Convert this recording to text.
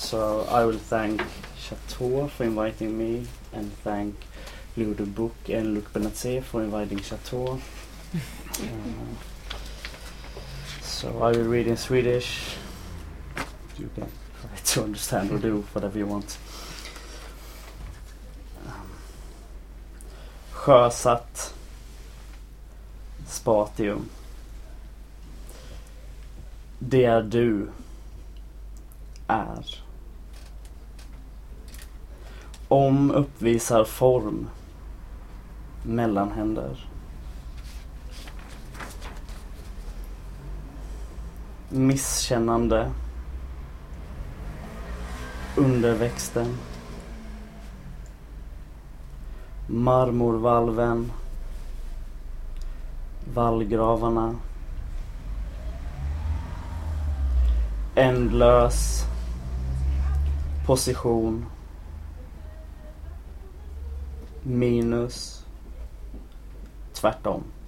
So I will thank Chateau for inviting me, and thank Ludo Book and Luc Benazé for inviting Chateau. So I will read in Swedish. You can try to understand or do whatever you want. Sjösatt Spatium. Det du är. Om uppvisar form. Mellanhänder. Misskännande. Underväxten. Marmorvalven. Vallgravarna. Ändlös. Position. Minus. Tvärtom.